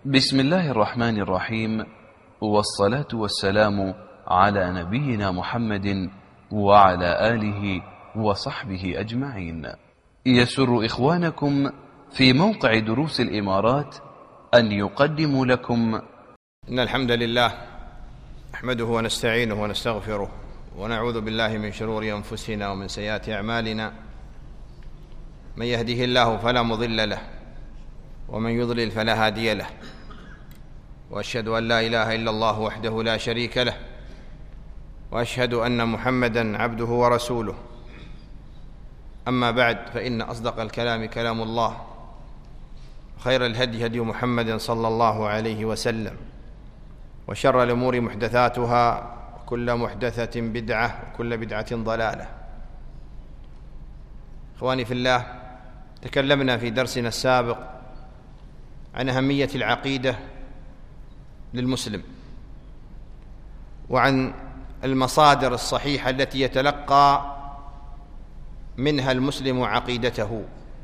بسم الله الرحمن الرحيم، والصلاة والسلام على نبينا محمد وعلى آله وصحبه أجمعين. يسر إخوانكم في موقع دروس الإمارات أن يقدموا لكم إن الحمد لله نحمده ونستعينه ونستغفره ونعوذ بالله من شرور أنفسنا ومن سيئات أعمالنا. من يهده الله فلا مضل له ومن يضلل فلا هادي له، وأشهد أن لا إله إلا الله وحده لا شريك له، وأشهد أن محمدًا عبده ورسوله. أما بعد، فإن أصدق الكلام كلام الله، خير الهدي هدي محمد صلى الله عليه وسلم، وشر الأمور محدثاتها، وكل محدثة بدعة، وكل بدعة ضلالة. إخواني في الله، تكلمنا في درسنا السابق عن أهمية العقيدة للمسلم، وعن المصادر الصحيحة التي يتلقى منها المسلم عقيدته.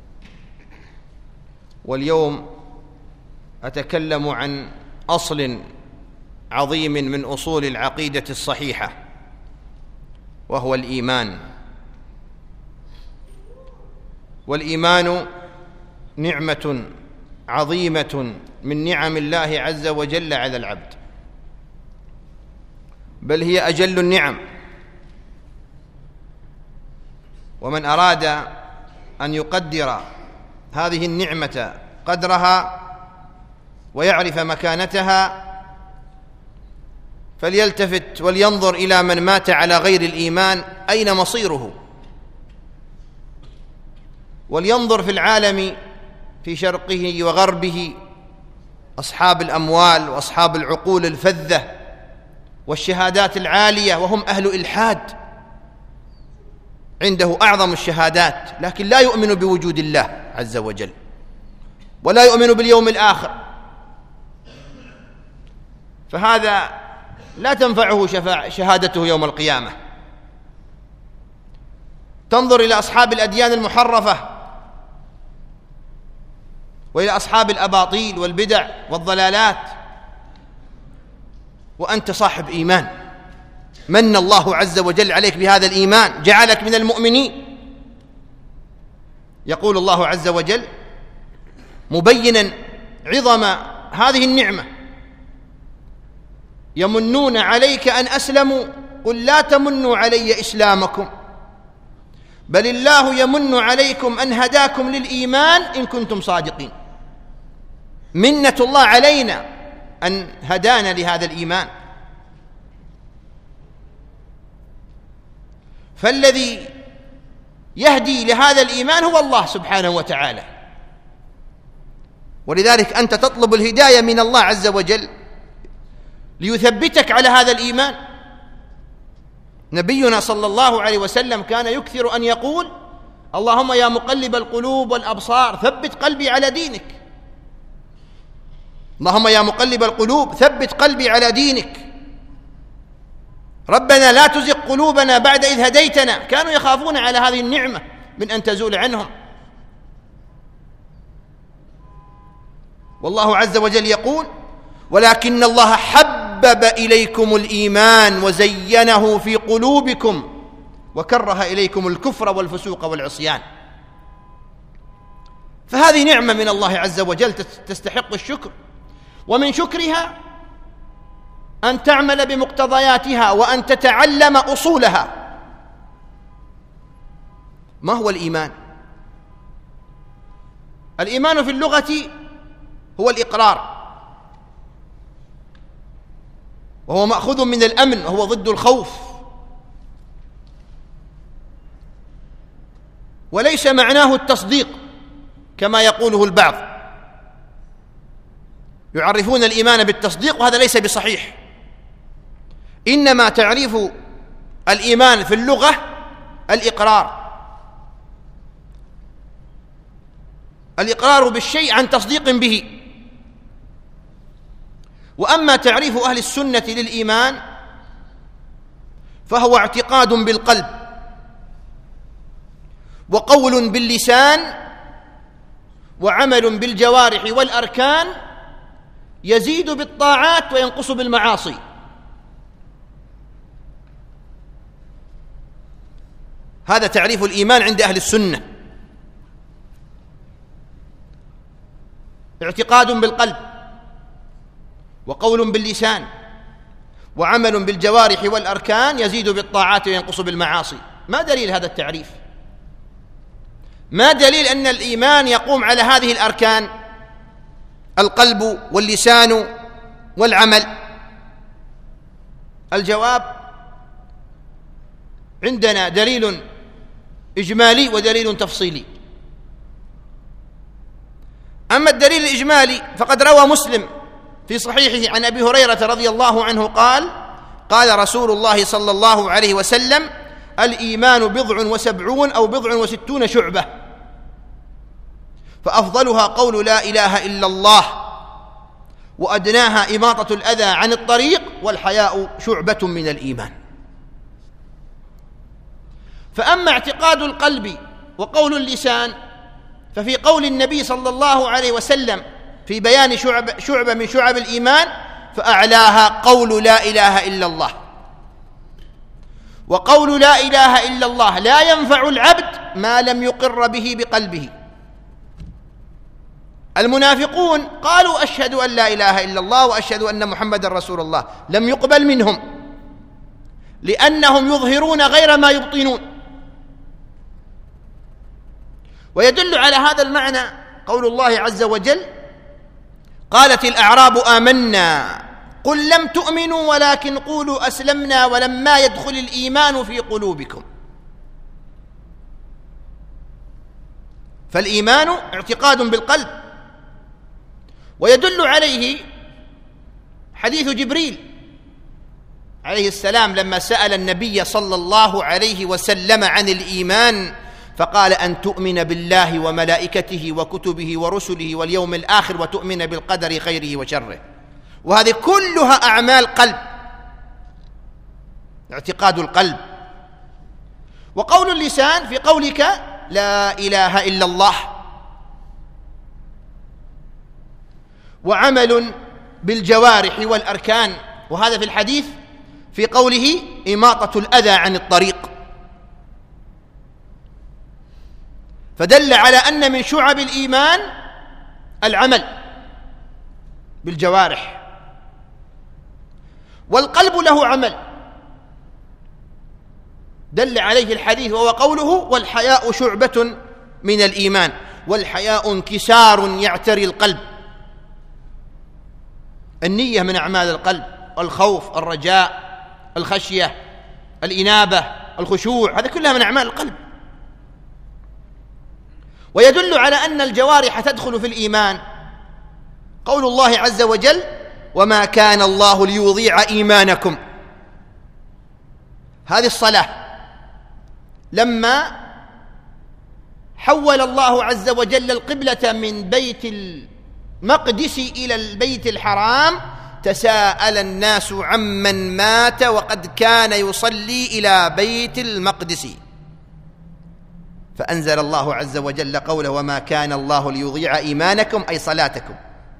واليوم أتكلم عن أصل عظيم من أصول العقيدة الصحيحة، وهو الإيمان. والإيمان نعمة عظيمة من نعم الله عز وجل على العبد، بل هي أجل النعم. ومن أراد أن يقدر هذه النعمة قدرها ويعرف مكانتها فليلتفت ولينظر إلى من مات على غير الإيمان أين مصيره، ولينظر في العالم في شرقه وغربه أصحاب الأموال وأصحاب العقول الفذة والشهادات العالية، وهم أهل إلحاد، عنده أعظم الشهادات لكن لا يؤمن بوجود الله عز وجل، ولا يؤمن باليوم الآخر، فهذا لا تنفعه شهادته يوم القيامة. تنظر إلى أصحاب الأديان المحرفة وإلى أصحاب الأباطيل والبدع والضلالات، وأنت صاحب إيمان، من الله عز وجل عليك بهذا الإيمان، جعلك من المؤمنين. يقول الله عز وجل مبينا عظم هذه النعمة: يمنون عليك أن أسلموا، قل لا تمنوا علي إسلامكم، بل الله يمن عليكم أن هداكم للإيمان إن كنتم صادقين. منة الله علينا أن هدانا لهذا الإيمان. فالذي يهدي لهذا الإيمان هو الله سبحانه وتعالى، ولذلك أنت تطلب الهداية من الله عز وجل ليثبتك على هذا الإيمان. نبينا صلى الله عليه وسلم كان يكثر أن يقول: اللهم يا مقلب القلوب والأبصار ثبت قلبي على دينك. اللهم يا مقلب القلوب ثبت قلبي على دينك. ربنا لا تزغ قلوبنا بعد إذ هديتنا. كانوا يخافون على هذه النعمة من أن تزول عنهم. والله عز وجل يقول: ولكن الله حبب إليكم الإيمان وزينه في قلوبكم وكره إليكم الكفر والفسوق والعصيان. فهذه نعمة من الله عز وجل تستحق الشكر، ومن شكرها أن تعمل بمقتضياتها وأن تتعلم أصولها. ما هو الإيمان؟ الإيمان في اللغة هو الإقرار، وهو مأخوذ من الأمن، وهو ضد الخوف، وليس معناه التصديق كما يقوله البعض، يعرفون الإيمان بالتصديق وهذا ليس بصحيح. إنما تعريف الإيمان في اللغة الإقرار بالشيء عن تصديق به. وأما تعريف أهل السنة للإيمان فهو اعتقاد بالقلب، وقول باللسان، وعمل بالجوارح والأركان، يزيد بالطاعات وينقص بالمعاصي. هذا تعريف الإيمان عند أهل السنة: اعتقاد بالقلب، وقول باللسان، وعمل بالجوارح والأركان، يزيد بالطاعات وينقص بالمعاصي. ما دليل هذا التعريف؟ ما دليل أن الإيمان يقوم على هذه الأركان: القلب واللسان والعمل؟ الجواب: عندنا دليل إجمالي ودليل تفصيلي. أما الدليل الإجمالي فقد روى مسلم في صحيحه عن أبي هريرة رضي الله عنه قال: قال رسول الله صلى الله عليه وسلم: الإيمان 70 أو 60 شعبة، فأفضلها قول لا إله إلا الله، وأدناها إماطة الأذى عن الطريق، والحياء شعبة من الإيمان. فأما اعتقاد القلب وقول اللسان ففي قول النبي صلى الله عليه وسلم في بيان شعبة من شعب الإيمان فأعلاها قول لا إله إلا الله. وقول لا إله إلا الله لا ينفع العبد ما لم يقر به بقلبه. المنافقون قالوا: أشهد أن لا إله إلا الله وأشهد أن محمد رسول الله، لم يقبل منهم لأنهم يظهرون غير ما يبطنون. ويدل على هذا المعنى قول الله عز وجل: قالت الأعراب آمنا قل لم تؤمنوا ولكن قولوا أسلمنا ولما يدخل الإيمان في قلوبكم. فالإيمان اعتقاد بالقلب. ويدل عليه حديث جبريل عليه السلام لما سأل النبي صلى الله عليه وسلم عن الإيمان فقال: أن تؤمن بالله وملائكته وكتبه ورسله واليوم الآخر وتؤمن بالقدر خيره وشره. وهذه كلها أعمال قلب، اعتقاد القلب. وقول اللسان في قولك لا إله إلا الله، وعمل بالجوارح والأركان، وهذا في الحديث في قوله إماطة الأذى عن الطريق. فدل على أن من شعب الإيمان العمل بالجوارح، والقلب له عمل دل عليه الحديث، وهو قوله: والحياء شعبة من الإيمان. والحياء انكسار يعتري القلب. النية من أعمال القلب، الخوف، الرجاء، الخشية، الإنابة، الخشوع، هذا كلها من أعمال القلب. ويدل على أن الجوارح تدخل في الإيمان قول الله عز وجل: وما كان الله ليضيع إيمانكم. هذه الصلاة لما حول الله عز وجل القبلة من بيت المقدس إلى البيت الحرام تساءل الناس عمن مات وقد كان يصلي إلى بيت المقدس، فأنزل الله عز وجل قوله: وما كان الله ليضيع إيمانكم، أي صلاتكم.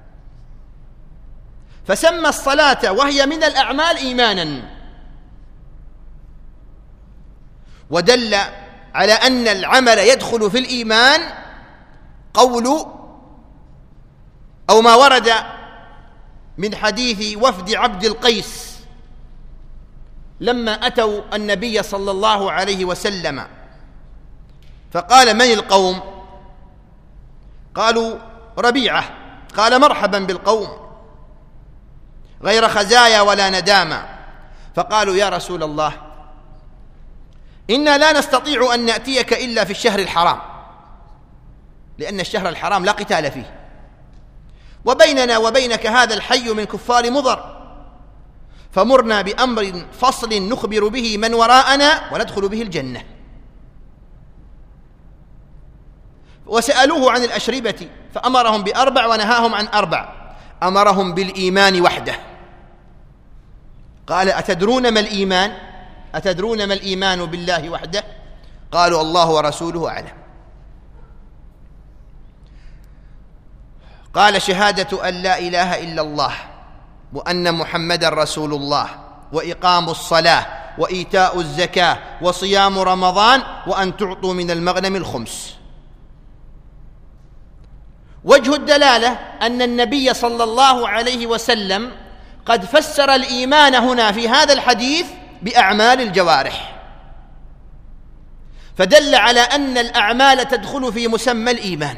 فسمى الصلاة وهي من الأعمال إيمانا، ودل على أن العمل يدخل في الإيمان قول أو ما ورد من حديث وفد عبد القيس لما أتوا النبي صلى الله عليه وسلم فقال: من القوم؟ قالوا: ربيعة. قال: مرحبا بالقوم غير خزايا ولا ندامة. فقالوا: يا رسول الله، إنا لا نستطيع أن نأتيك إلا في الشهر الحرام، لأن الشهر الحرام لا قتال فيه، وبيننا وبينك هذا الحي من كفار مضر، فمرنا بأمر فصل نخبر به من وراءنا وندخل به الجنة. وسألوه عن الأشربة فأمرهم ب4 ونهاهم عن 4. أمرهم بالإيمان وحده. قال: أتدرون ما الإيمان؟ أتدرون ما الإيمان بالله وحده؟ قالوا: الله ورسوله أعلم. قال: شهادة أن لا إله إلا الله وأن محمدا رسول الله وإقام الصلاة وإيتاء الزكاة وصيام رمضان وأن تعطوا من المغنم الخمس. وجه الدلالة أن النبي صلى الله عليه وسلم قد فسر الإيمان هنا في هذا الحديث بأعمال الجوارح، فدل على أن الأعمال تدخل في مسمى الإيمان.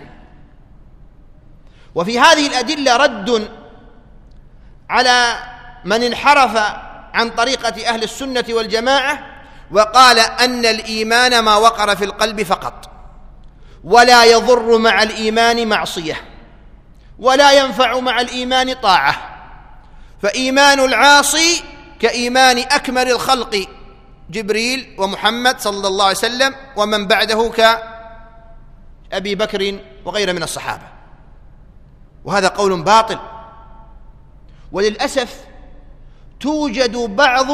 وفي هذه الأدلة رد على من انحرف عن طريقة أهل السنة والجماعة وقال أن الإيمان ما وقر في القلب فقط، ولا يضر مع الإيمان معصية، ولا ينفع مع الإيمان طاعة، فإيمان العاصي كإيمان أكمل الخلق جبريل ومحمد صلى الله عليه وسلم ومن بعده كأبي بكر وغيره من الصحابة. وهذا قول باطل، وللأسف توجد بعض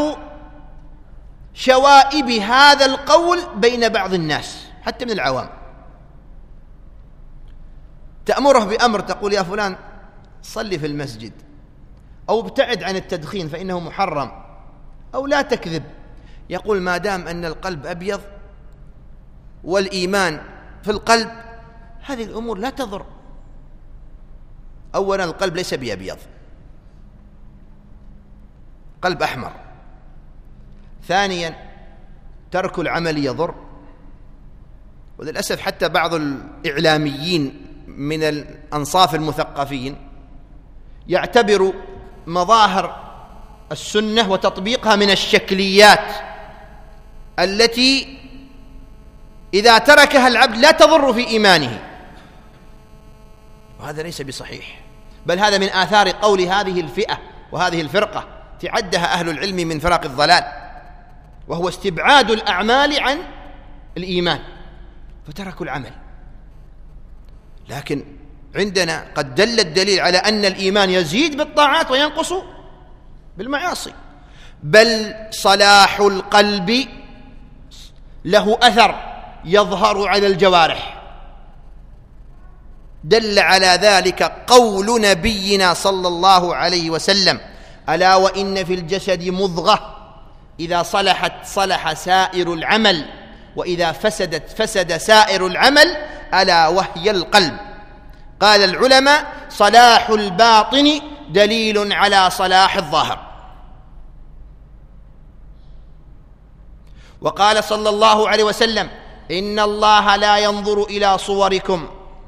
شوائب هذا القول بين بعض الناس حتى من العوام. تأمره بأمر، تقول: يا فلان صلي في المسجد، أو ابتعد عن التدخين فإنه محرم، أو لا تكذب. يقول: ما دام أن القلب أبيض والإيمان في القلب هذه الأمور لا تضر. أولا القلب ليس بأبيض، قلب أحمر. ثانيا ترك العمل يضر. وللأسف حتى بعض الإعلاميين من الأنصاف المثقفين يعتبر مظاهر السنة وتطبيقها من الشكليات التي إذا تركها العبد لا تضر في إيمانه، وهذا ليس بصحيح، بل هذا من آثار قول هذه الفئة وهذه الفرقة تعدها أهل العلم من فرق الضلال، وهو استبعاد الأعمال عن الإيمان، فتركوا العمل. لكن عندنا قد دل الدليل على أن الإيمان يزيد بالطاعات وينقص بالمعاصي، بل صلاح القلب له أثر يظهر على الجوارح. دل على ذلك قول نبينا صلى الله عليه وسلم: ألا وإن في الجسد مضغة إذا صلحت صلح سائر العمل، وإذا فسدت فسد سائر العمل، ألا وهي القلب. قال العلماء: صلاح الباطن دليل على صلاح الظاهر. وقال صلى الله عليه وسلم: إن الله لا ينظر إلى صوركم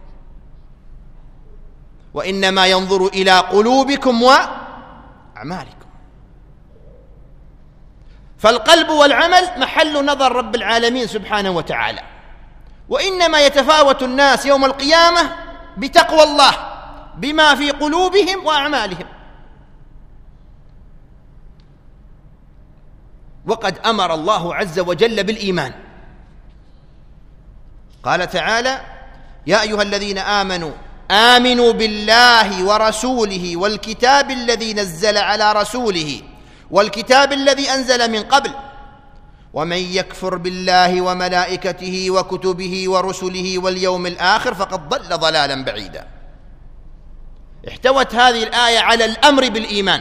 وإنما ينظر إلى قلوبكم وأعمالكم. فالقلب والعمل محل نظر رب العالمين سبحانه وتعالى، وإنما يتفاوت الناس يوم القيامة بتقوى الله بما في قلوبهم وأعمالهم. وقد أمر الله عز وجل بالإيمان، قال تعالى: يا أيها الذين آمنوا آمنوا بالله ورسوله والكتاب الذي نزل على رسوله والكتاب الذي أنزل من قبل ومن يكفر بالله وملائكته وكتبه ورسله واليوم الآخر فقد ضل ضلالا بعيدا. احتوت هذه الآية على الأمر بالإيمان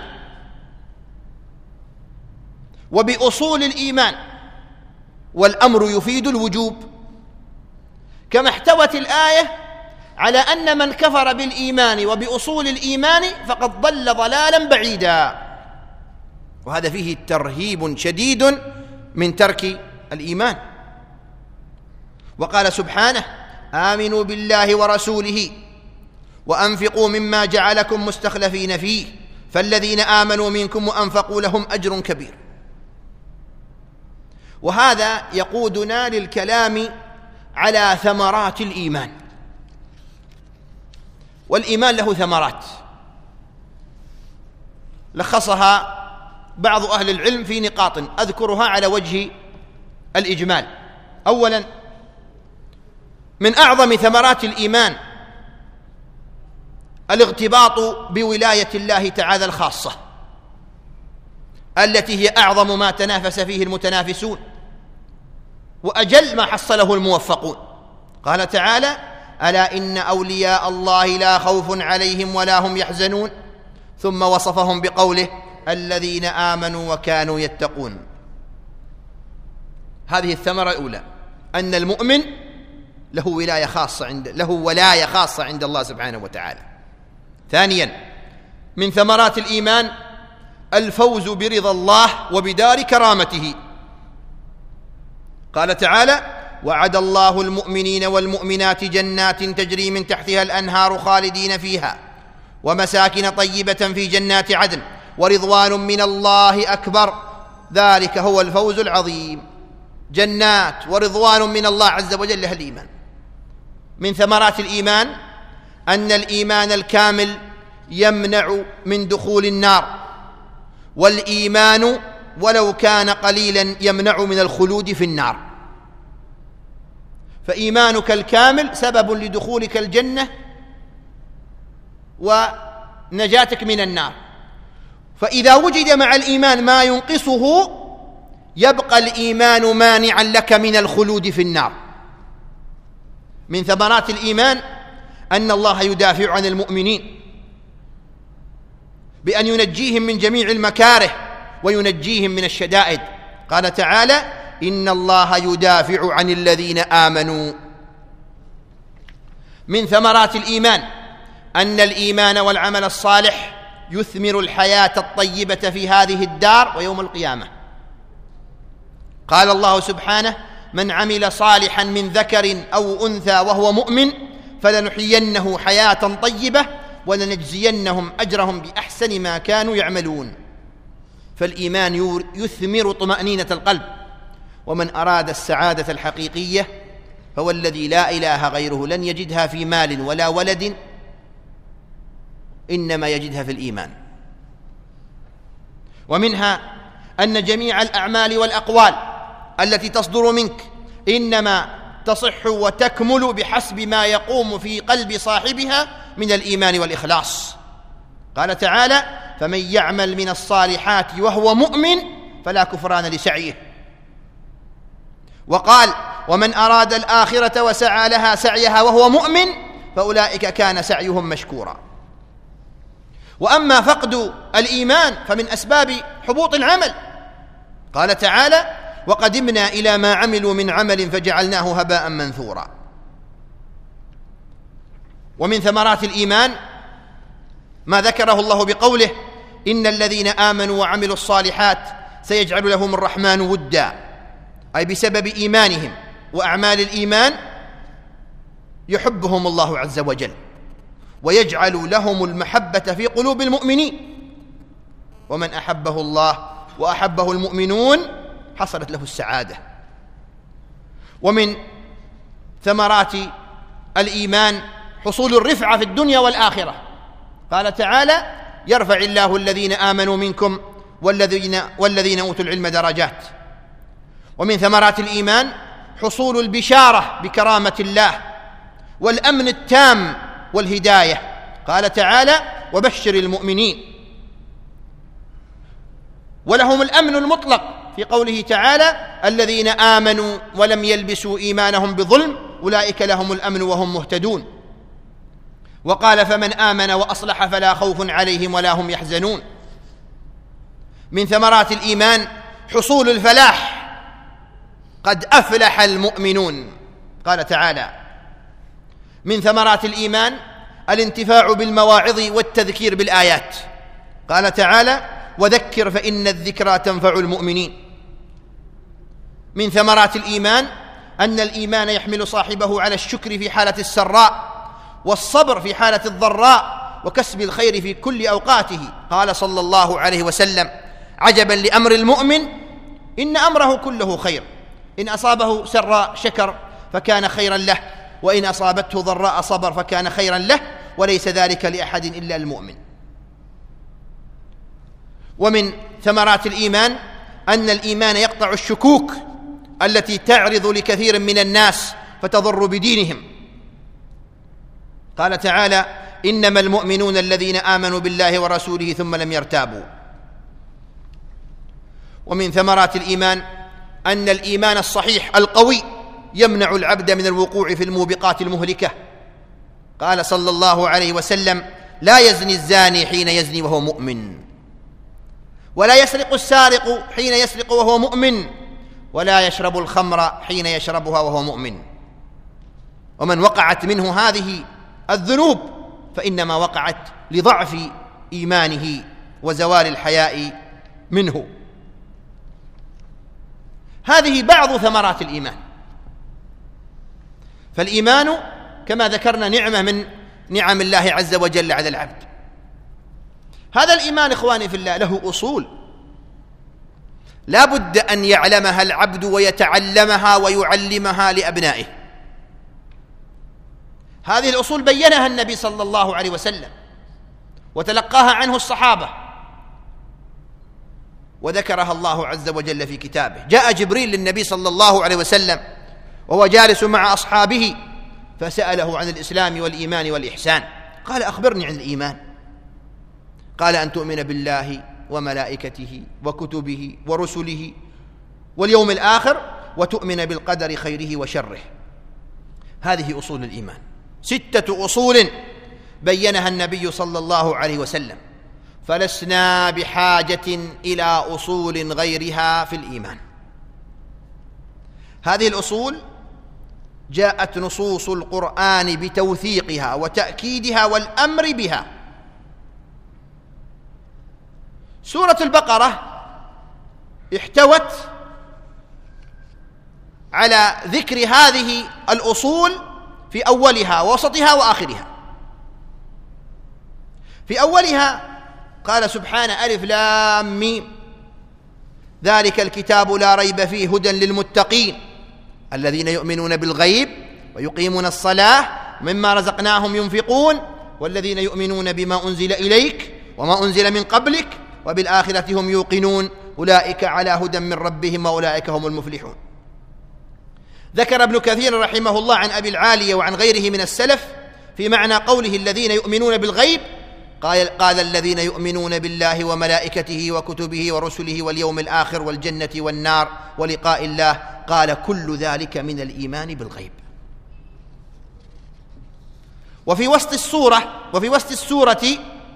وبأصول الإيمان، والأمر يفيد الوجوب، كما احتوت الآية على أن من كفر بالإيمان وبأصول الإيمان فقد ضل ضلالا بعيدا. وهذا فيه ترهيب شديد من ترك الإيمان. وقال سبحانه: آمنوا بالله ورسوله وأنفقوا مما جعلكم مستخلفين فيه فالذين آمنوا منكم وأنفقوا لهم أجر كبير. وهذا يقودنا للكلام على ثمرات الإيمان. والإيمان له ثمرات لخصها بعض أهل العلم في نقاط أذكرها على وجه الإجمال. أولا، من أعظم ثمرات الإيمان الاغتباط بولاية الله تعالى الخاصة التي هي أعظم ما تنافس فيه المتنافسون وأجل ما حصله الموفقون. قال تعالى: ألا إن أولياء الله لا خوف عليهم ولا هم يحزنون، ثم وصفهم بقوله الذين آمنوا وكانوا يتقون. هذه الثمرة الأولى، أن المؤمن له ولاية خاصة عند الله سبحانه وتعالى. ثانيا، من ثمرات الإيمان الفوز برضا الله وبدار كرامته. قال تعالى: وعد الله المؤمنين والمؤمنات جنات تجري من تحتها الأنهار خالدين فيها ومساكن طيبة في جنات عدن ورضوان من الله أكبر، ذلك هو الفوز العظيم. جنات ورضوان من الله عز وجل له الإيمان. من ثمرات الإيمان أن الإيمان الكامل يمنع من دخول النار، والإيمان ولو كان قليلا يمنع من الخلود في النار. فإيمانك الكامل سبب لدخولك الجنة ونجاتك من النار. فإذا وجد مع الإيمان ما ينقصه يبقى الإيمان مانعا لك من الخلود في النار. من ثمرات الإيمان أن الله يدافع عن المؤمنين بأن ينجيهم من جميع المكاره وينجيهم من الشدائد. قال تعالى: إن الله يدافع عن الذين آمنوا. من ثمرات الإيمان أن الإيمان والعمل الصالح يثمر الحياة الطيبة في هذه الدار ويوم القيامة. قال الله سبحانه: من عمل صالحا من ذكر أو أنثى وهو مؤمن فلنحيينه حياة طيبة ولنجزينهم أجرهم بأحسن ما كانوا يعملون. فالإيمان يثمر طمأنينة القلب، ومن أراد السعادة الحقيقية فهو الذي لا إله غيره لن يجدها في مال ولا ولد، إنما يجدها في الإيمان. ومنها أن جميع الأعمال والأقوال التي تصدر منك إنما تصح وتكمل بحسب ما يقوم في قلب صاحبها من الإيمان والإخلاص. قال تعالى: فمن يعمل من الصالحات وهو مؤمن فلا كفران لسعيه. وقال: ومن أراد الآخرة وسعى لها سعيها وهو مؤمن فأولئك كان سعيهم مشكورا. وأما فقد الإيمان فمن أسباب حبوط العمل. قال تعالى: وقدمنا إلى ما عملوا من عمل فجعلناه هباء منثورا. ومن ثمرات الإيمان ما ذكره الله بقوله: إن الذين آمنوا وعملوا الصالحات سيجعل لهم الرحمن ودا، أي بسبب إيمانهم وأعمال الإيمان يحبهم الله عز وجل ويجعل لهم المحبة في قلوب المؤمنين. ومن أحبه الله وأحبه المؤمنون حصلت له السعادة. ومن ثمرات الإيمان حصول الرفعة في الدنيا والآخرة. قال تعالى: يرفع الله الذين آمنوا منكم والذين أوتوا العلم درجات. ومن ثمرات الإيمان حصول البشارة بكرامة الله والأمن التام والهداية. قال تعالى: وبشر المؤمنين. ولهم الأمن المطلق في قوله تعالى: الذين آمنوا ولم يلبسوا إيمانهم بظلم أولئك لهم الأمن وهم مهتدون. وقال: فمن آمن وأصلح فلا خوف عليهم ولا هم يحزنون. من ثمرات الإيمان حصول الفلاح. قد أفلح المؤمنون. قال تعالى: من ثمرات الإيمان الانتفاع بالمواعظ والتذكير بالآيات. قال تعالى: وذكر فإن الذكرى تنفع المؤمنين. من ثمرات الإيمان أن الإيمان يحمل صاحبه على الشكر في حالة السراء والصبر في حالة الضراء وكسب الخير في كل أوقاته. قال صلى الله عليه وسلم: عجبا لأمر المؤمن إن أمره كله خير، إن أصابه سراء شكر فكان خيرا له، وإن أصابته ضراء صبر فكان خيرا له، وليس ذلك لأحد إلا المؤمن. ومن ثمرات الإيمان أن الإيمان يقطع الشكوك التي تعرض لكثير من الناس فتضر بدينهم. قال تعالى: إنما المؤمنون الذين آمنوا بالله ورسوله ثم لم يرتابوا. ومن ثمرات الإيمان أن الإيمان الصحيح القوي يمنع العبد من الوقوع في الموبقات المهلكة قال صلى الله عليه وسلم: لا يزني الزاني حين يزني وهو مؤمن، ولا يسرق السارق حين يسرق وهو مؤمن، ولا يشرب الخمر حين يشربها وهو مؤمن. ومن وقعت منه هذه الذنوب فإنما وقعت لضعف إيمانه وزوال الحياء منه. هذه بعض ثمرات الإيمان. فالإيمان كما ذكرنا نعمة من نعم الله عز وجل على العبد. هذا الإيمان إخواني في الله له أصول لا بد أن يعلمها العبد ويتعلمها ويعلمها لأبنائه. هذه الأصول بينها النبي صلى الله عليه وسلم وتلقاها عنه الصحابة، وذكرها الله عز وجل في كتابه. جاء جبريل للنبي صلى الله عليه وسلم وهو جالس مع أصحابه فسأله عن الإسلام والإيمان والإحسان. قال: أخبرني عن الإيمان. قال: أن تؤمن بالله وملائكته وكتبه ورسله واليوم الآخر وتؤمن بالقدر خيره وشره. هذه أصول الإيمان، 6 أصول بينها النبي صلى الله عليه وسلم، فلسنا بحاجة إلى أصول غيرها في الإيمان. هذه الأصول جاءت نصوص القرآن بتوثيقها وتأكيدها والأمر بها. سورة البقرة احتوت على ذكر هذه الأصول في أولها ووسطها وآخرها. في أولها قال سبحانه: ألف لام ميم ذلك الكتاب لا ريب فيه هدى للمتقين الذين يؤمنون بالغيب ويقيمون الصلاة مما رزقناهم ينفقون والذين يؤمنون بما أنزل إليك وما أنزل من قبلك وبالآخرة هم يوقنون أولئك على هدى من ربهم وأولئك هم المفلحون. ذكر ابن كثير رحمه الله عن أبي العالية وعن غيره من السلف في معنى قوله الذين يؤمنون بالغيب، قال الذين يؤمنون بالله وملائكته وكتبه ورسله واليوم الآخر والجنة والنار ولقاء الله، قال كل ذلك من الإيمان بالغيب. وفي وسط السورة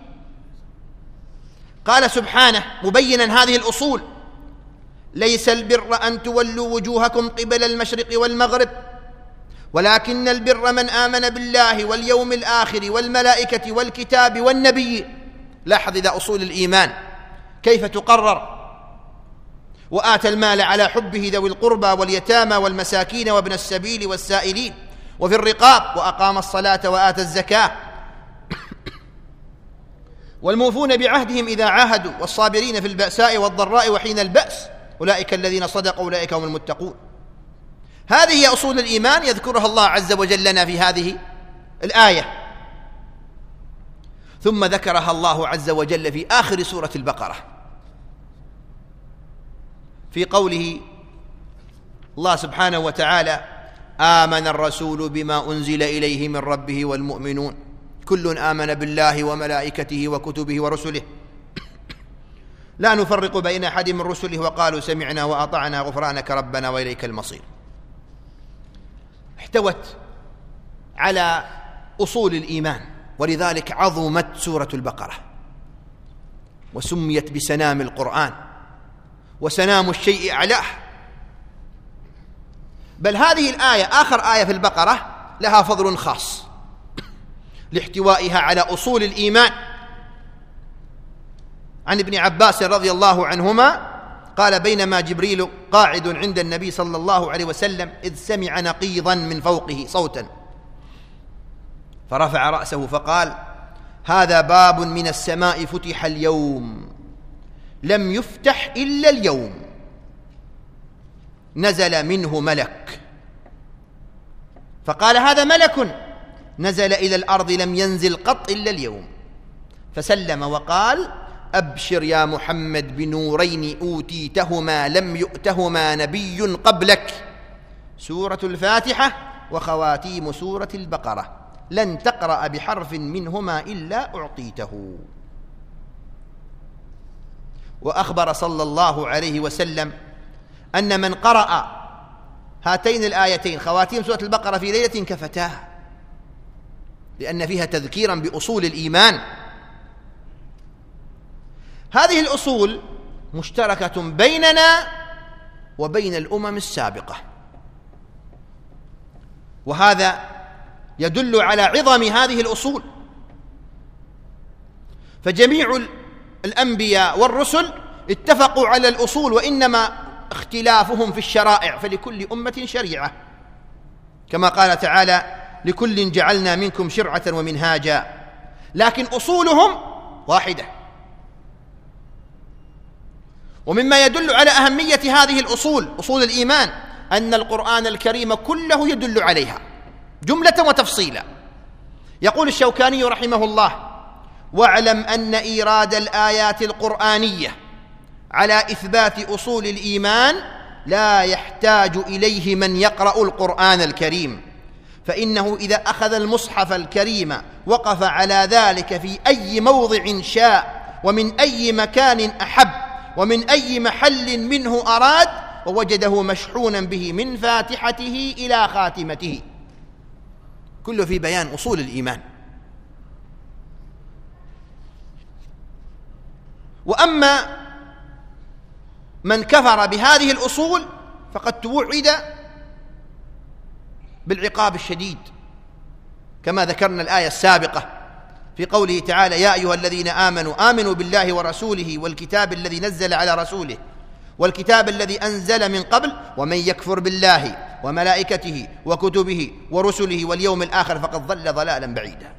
قال سبحانه مبينا هذه الأصول: ليس البر أن تولوا وجوهكم قبل المشرق والمغرب ولكن البر من آمن بالله واليوم الآخر والملائكة والكتاب والنبي. لاحظ إذا أصول الإيمان كيف تقرر: وآتى المال على حبه ذوي القربى واليتامى والمساكين وابن السبيل والسائلين وفي الرقاب وأقام الصلاة وآتى الزكاة والموفون بعهدهم إذا عاهدوا والصابرين في البأساء والضراء وحين البأس أولئك الذين صدقوا أولئك هم المتقون. هذه هي أصول الإيمان يذكرها الله عز وجل لنا في هذه الآية. ثم ذكرها الله عز وجل في آخر سورة البقرة في قوله الله سبحانه وتعالى: آمن الرسول بما أنزل إليه من ربه والمؤمنون كل آمن بالله وملائكته وكتبه ورسله لا نفرق بين أحد من رسله وقالوا سمعنا وأطعنا غفرانك ربنا وإليك المصير. احتوت على أصول الإيمان، ولذلك عظمت سورة البقرة وسميت بسنام القرآن، وسنام الشيء أعلاه. بل هذه الآية آخر آية في البقرة لها فضل خاص لاحتوائها على أصول الإيمان. عن ابن عباس رضي الله عنهما قال: بينما جبريل قاعد عند النبي صلى الله عليه وسلم إذ سمع نقيضا من فوقه صوتا فرفع رأسه فقال: هذا باب من السماء فتح اليوم لم يفتح إلا اليوم نزل منه ملك. فقال: هذا ملك نزل إلى الأرض لم ينزل قط إلا اليوم. فسلم وقال: أبشر يا محمد بنورين أوتيتهما لم يؤتهما نبي قبلك، سورة الفاتحة وخواتيم سورة البقرة، لن تقرأ بحرف منهما إلا أعطيته. وأخبر صلى الله عليه وسلم أن من قرأ هاتين الآيتين خواتيم سورة البقرة في ليلة كفتاه، لأن فيها تذكيرا بأصول الإيمان. هذه الأصول مشتركة بيننا وبين الأمم السابقة، وهذا يدل على عظم هذه الأصول. فجميع الأنبياء والرسل اتفقوا على الأصول، وإنما اختلافهم في الشرائع، فلكل أمة شريعة، كما قال تعالى: لكل جعلنا منكم شرعة ومنهاجا، لكن أصولهم واحدة. ومما يدل على أهمية هذه الأصول، أصول الإيمان، أن القرآن الكريم كله يدل عليها جملة وتفصيلا. يقول الشوكاني رحمه الله: واعلم أن إيراد الآيات القرآنية على إثبات أصول الإيمان لا يحتاج إليه من يقرأ القرآن الكريم، فإنه إذا أخذ المصحف الكريم وقف على ذلك في أي موضع شاء ومن أي مكان أحب ومن أي محل منه أراد، ووجده مشحونا به من فاتحته إلى خاتمته. كله في بيان أصول الإيمان. وأما من كفر بهذه الأصول فقد توعد بالعقاب الشديد، كما ذكرنا الآية السابقة في قوله تعالى: يا أيها الذين آمنوا بالله ورسوله والكتاب الذي نزل على رسوله والكتاب الذي أنزل من قبل ومن يكفر بالله وملائكته وكتبه ورسله واليوم الآخر فقد ضل ضلالا بعيدا.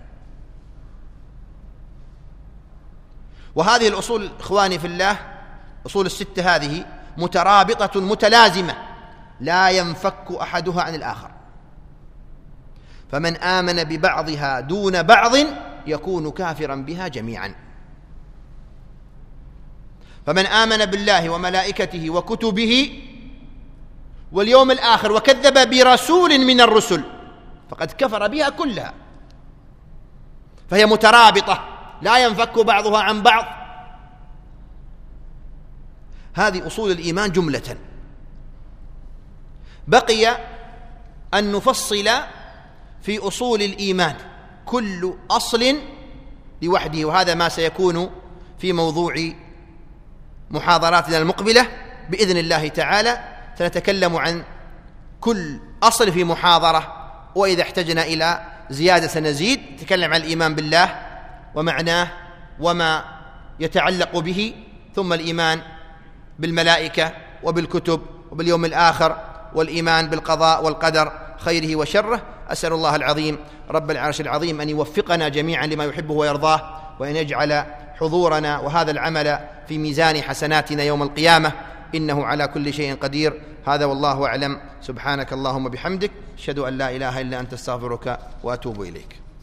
وهذه الأصول إخواني في الله، أصول الستة هذه مترابطة متلازمة لا ينفك أحدها عن الآخر، فمن آمن ببعضها دون بعض يكون كافرا بها جميعا. فمن آمن بالله وملائكته وكتبه واليوم الآخر وكذب برسول من الرسل فقد كفر بها كلها، فهي مترابطة لا ينفك بعضها عن بعض. هذه أصول الإيمان جملة. بقي أن نفصل في أصول الإيمان كل أصل لوحده، وهذا ما سيكون في موضوع محاضراتنا المقبلة بإذن الله تعالى. سنتكلم عن كل أصل في محاضرة، وإذا احتجنا إلى زيادة سنزيد. نتكلم عن الإيمان بالله ومعناه وما يتعلق به، ثم الإيمان بالملائكة وبالكتب وباليوم الآخر، والإيمان بالقضاء والقدر خيره وشره. أسأل الله العظيم رب العرش العظيم أن يوفقنا جميعا لما يحبه ويرضاه، وأن يجعل حضورنا وهذا العمل في ميزان حسناتنا يوم القيامة، إنه على كل شيء قدير. هذا والله أعلم. سبحانك اللهم وبحمدك، أشهد أن لا إله إلا أنت، استغفرك وأتوب إليك.